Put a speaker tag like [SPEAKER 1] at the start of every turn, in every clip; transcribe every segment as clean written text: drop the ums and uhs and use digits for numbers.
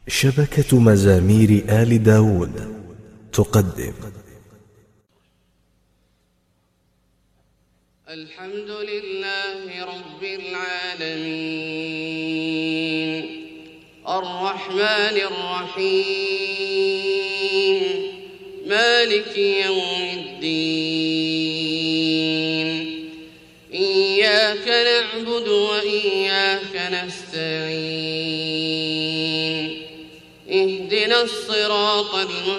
[SPEAKER 1] شبكة مزامير آل داود تقدم.
[SPEAKER 2] الحمد لله رب العالمين الرحمن الرحيم مالك يوم الدين إياك نعبد وإياك نستعين اهدنا الصراط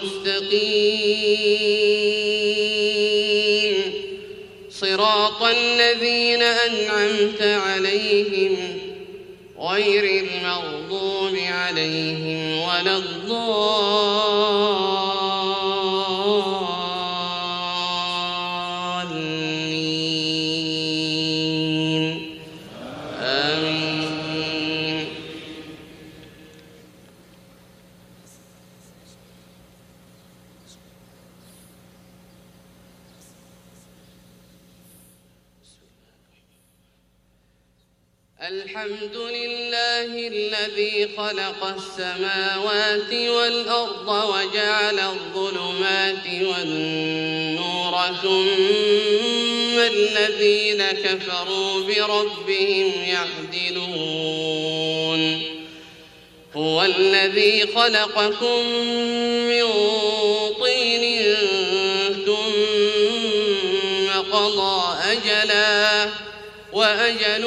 [SPEAKER 2] المستقيم صراط الذين أنعمت عليهم غير المغضوب عليهم ولا الضالين آمين. الحمد لله الذي خلق السماوات والأرض وجعل الظلمات والنور ثم الذين كفروا بربهم يعدلون هو الذي خلقكم من طين ثم قضى أجلا وأجل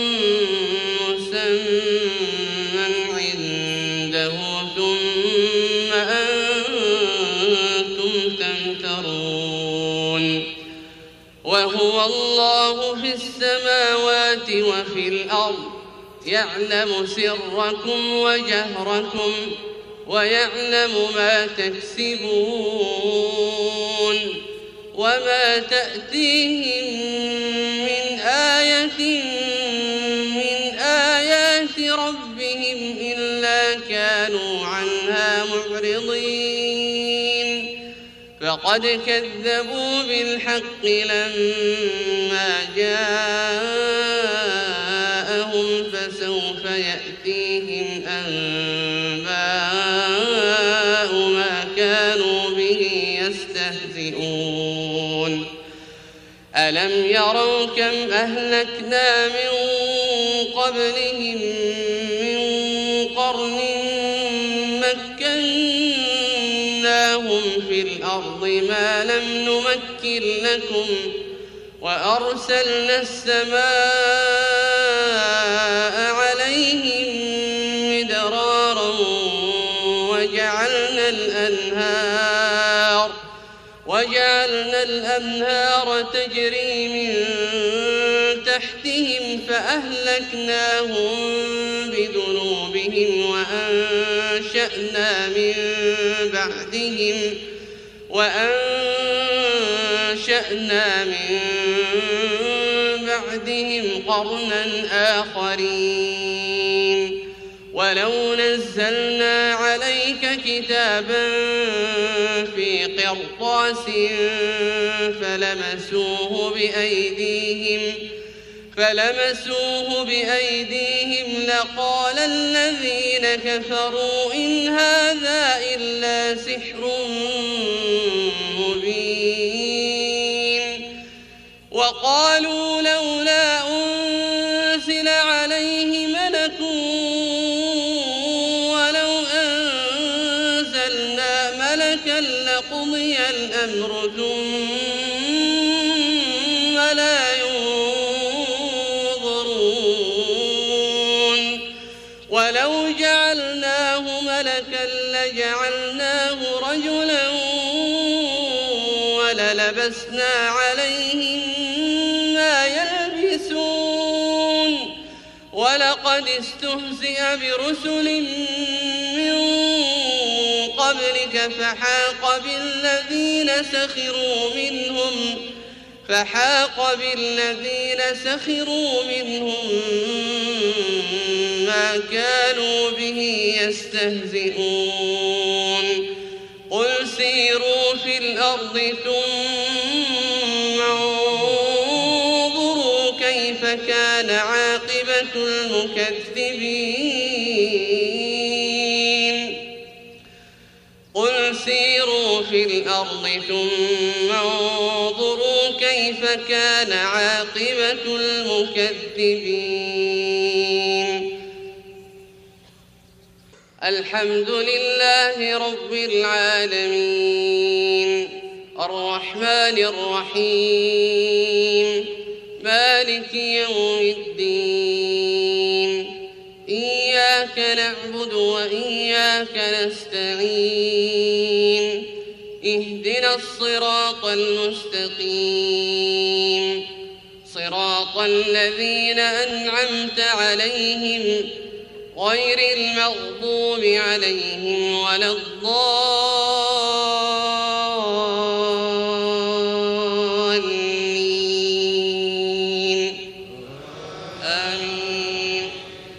[SPEAKER 2] مسمى عنده ثم أنتم تمترون وهو الله في السماوات وفي الأرض يعلم سركم وجهركم ويعلم ما تكسبون وما تأتيهم من آية من آيات ربهم إلا كانوا عنها معرضين فقد كذبوا بالحق لما جاءهم فسوف يأتيهم أنباء ما كانوا به يستهزئون ألم يروا كم أهلكنا من قبلهم من قرن مكناهم في الأرض ما لم نمكن لكم وأرسلنا السماء عليهم مدرارا وجعلنا الأنهار تجري من تحتهم فأهلكناهم بذنوبهم وأنشأنا من بعدهم قرنا آخرين ولو نزلنا عليك كتابا في قرطاس فلمسوه بأيديهم لقال الذين كفروا إن هذا إلا سحر مبين وقالوا لولا أنزل عليه ملك ولو أنزلنا ملكا لقضي الأمر ثم لا ينظرون ولو جعلناه ملكا لجعلناه رجلا وللبسنا عليهم ما يلبسون ولقد استهزئ برسل من قبلك فحاق بالذين سخروا منهم ما كانوا به يستهزئون قل سيروا في الأرض ثم انظروا كيف كان عاقبة المكذبين في الأرض ثم انظروا كيف كان عاقبة المكذبين. الحمد لله رب العالمين، الرحمن الرحيم، مالك يوم الدين، إياك نعبد وإياك نستعين، اهدنا الصراط المستقيم، صراط الذين أنعمت عليهم غير المغضوب عليهم ولا الضالين، آمين.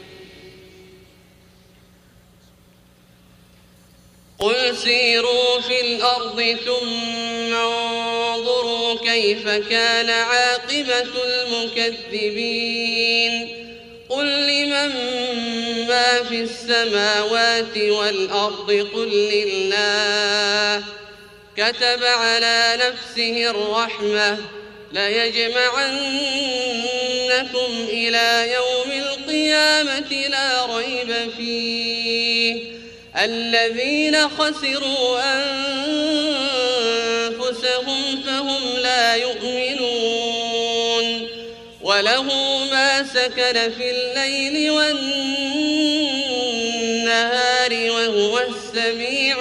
[SPEAKER 2] قل سيروا في الأرض ثم انظروا كيف كان عاقبة المكذبين. قل لمن ما في السماوات والأرض قل لله. كتب على نفسه الرحمة ليجمعنكم إلى يوم القيامة لا ريب فيه. الذين خسروا أنفسهم فهم لا يؤمنون. وله ما سكن في الليل والنهار وهو السميع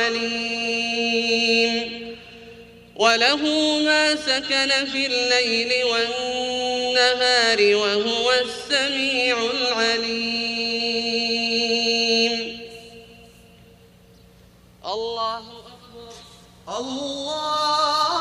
[SPEAKER 2] العليم. وله ما سكن في الليل والنهار وهو السميع العليم. الله أكبر. الله